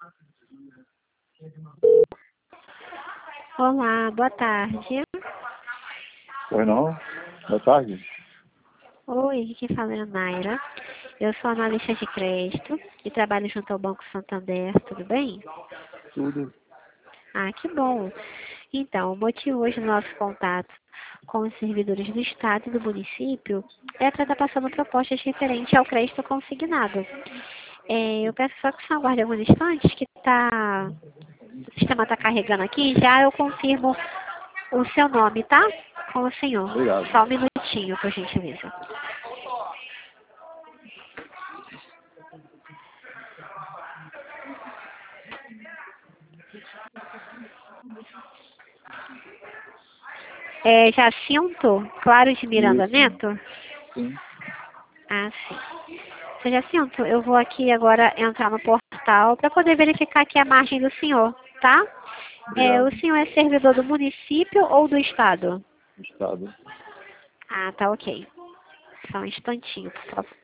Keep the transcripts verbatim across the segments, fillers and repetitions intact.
Olá, boa tarde. Oi, não? Boa tarde. Oi, aqui fala é a Naira. Eu sou analista de crédito e trabalho junto ao Banco Santander, tudo bem? Tudo. Ah, que bom. Então, o motivo hoje do nosso contato com os servidores do Estado e do município é para estar passando propostas referentes ao crédito consignado. É, eu peço só que o senhor aguarde alguns instantes, que tá, o sistema está carregando aqui, já eu confirmo o seu nome, tá? Com o senhor. Obrigado. Só um minutinho, por gentileza. É Jacinto Claro de Miranda Isso. Neto? Sim. Ah, sim. Seu Jacinto, eu vou aqui agora entrar no portal para poder verificar aqui a margem do senhor, tá? É, o Obrigado. senhor é servidor do município ou do estado? Estado. Ah, tá ok. Só um instantinho, por favor.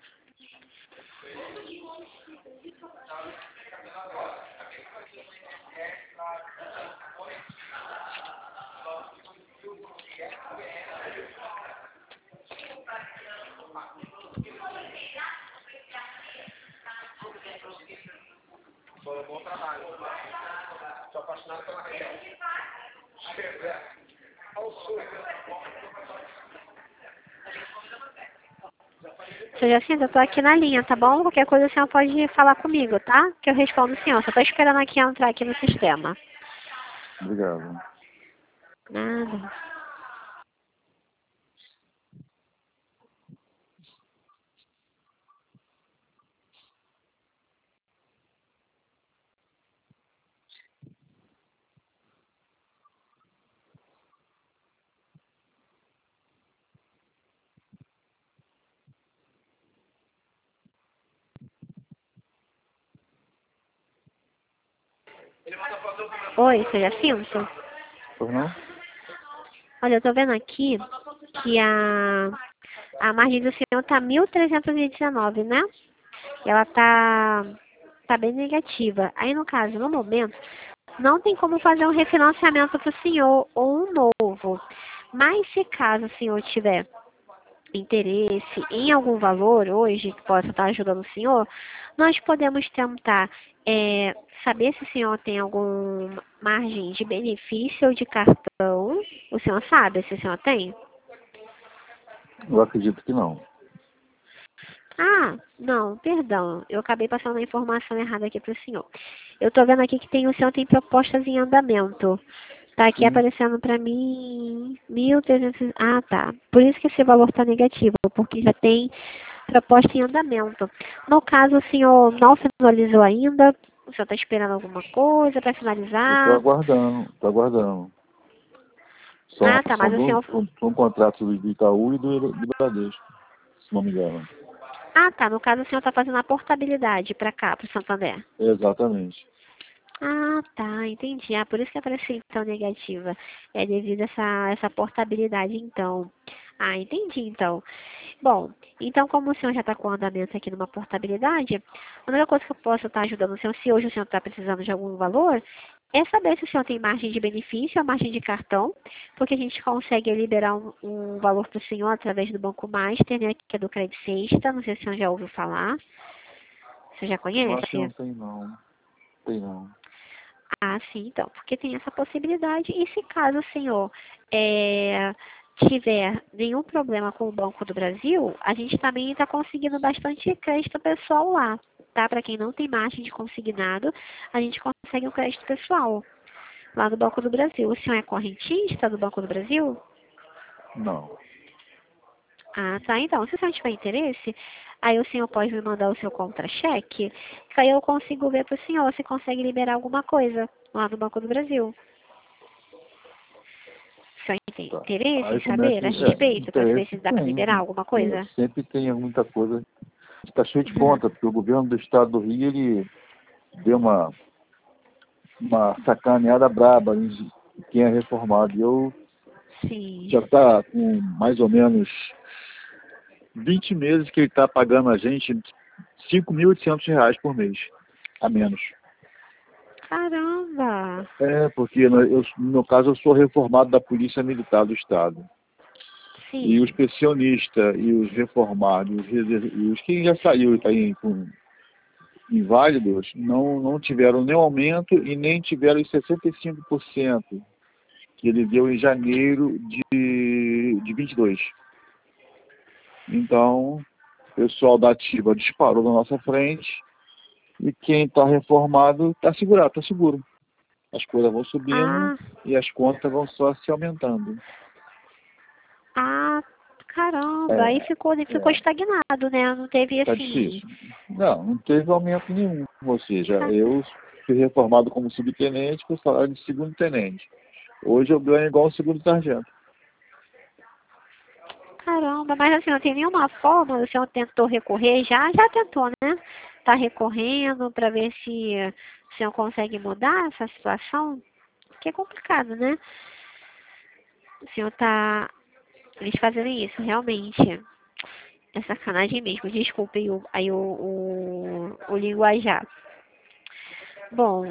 Seu Jacinto, eu tô aqui na linha, tá bom? Qualquer coisa o senhor pode falar comigo, tá? Que eu respondo o senhor. Só tô esperando aqui entrar aqui no sistema. Obrigado. Nada. Oi, seu Jacinto? Pois não? Olha, eu tô vendo aqui que a, a margem do senhor tá mil trezentos e dezenove, né? Ela tá, tá bem negativa. Aí, no caso, no momento, não tem como fazer um refinanciamento para o senhor ou um novo. Mas se caso o senhor tiver interesse em algum valor hoje que possa estar ajudando o senhor, nós podemos tentar é, saber se o senhor tem alguma margem de benefício ou de cartão. O senhor sabe se o senhor tem? Eu acredito que não. Ah, não, perdão. Eu acabei passando a informação errada aqui para o senhor. Eu estou vendo aqui que tem, o senhor tem propostas em andamento. Tá aqui Sim. aparecendo para mim mil e trezentos. Ah, tá. Por isso que esse valor está negativo, porque já tem proposta em andamento. No caso, o senhor não finalizou ainda? O senhor está esperando alguma coisa para Eu estou finalizar? aguardando. Estou aguardando. São, Ah, tá. são, Mas o do, senhor. são, são contratos do Itaú e do, do Bradesco, se não me engano. Ah, tá. No caso, o senhor está fazendo a portabilidade para cá, para o Santander. Exatamente. Ah, tá, entendi. Ah, por isso que apareceu então negativa. É devido a essa, essa portabilidade, então. Ah, entendi, então. Bom, então como o senhor já está com andamento aqui numa portabilidade, a única coisa que eu posso estar ajudando o senhor, se hoje o senhor está precisando de algum valor, é saber se o senhor tem margem de benefício ou margem de cartão, porque a gente consegue liberar um, um valor para o senhor através do Banco Master, né, que é do Credit Sexta, não sei se o senhor já ouviu falar. Você já Eu acho que não conhece? tem não. Tem não. Ah, sim, então, porque tem essa possibilidade. E se caso o senhor é, tiver nenhum problema com o Banco do Brasil, a gente também está conseguindo bastante crédito pessoal lá, tá? Para quem não tem margem de consignado, a gente consegue um crédito pessoal lá no Banco do Brasil. O senhor é correntista do Banco do Brasil? Não. Ah, tá. Então, se o senhor tiver interesse, aí o senhor pode me mandar o seu contra-cheque, que aí eu consigo ver para o senhor se consegue liberar alguma coisa lá no Banco do Brasil. O senhor tem Tá. interesse Aí em saber começa. a É, respeito para saber interesse se dá para liberar tem. alguma Tem. coisa? Sempre tem muita coisa. Está cheio de Uhum. conta, porque o governo do estado do Rio, ele deu uma, uma sacaneada braba em quem é reformado. E eu Sim. já está com mais ou menos vinte meses que ele está pagando a gente cinco mil e oitocentos reais por mês, a menos. Caramba! É, porque no, eu, no meu caso eu sou reformado da Polícia Militar do Estado. Sim. E os pensionistas e os reformados os reserv... e os que já saíram tá aí com inválidos não, não tiveram nenhum aumento e nem tiveram os sessenta e cinco por cento que ele deu em janeiro de, de vinte e dois. Então, o pessoal da ativa disparou na nossa frente e quem está reformado está segurado, está seguro. As coisas vão subindo Ah, e as contas vão só se aumentando. ah, caramba! Aí É, ficou, ficou é, estagnado, né? Não teve tá assim. difícil. Não, não teve aumento nenhum. Ou seja, Ca- eu fui reformado como subtenente com salário de segundo tenente. Hoje eu ganho igual um segundo sargento. Caramba, mas assim, não tem nenhuma forma, o senhor tentou recorrer já? Já tentou, né? Tá recorrendo para ver se o senhor consegue mudar essa situação? Que é complicado, né? O senhor tá. Eles fazerem isso, realmente. É sacanagem mesmo. Desculpe aí o, aí o, o, o linguajar. Bom,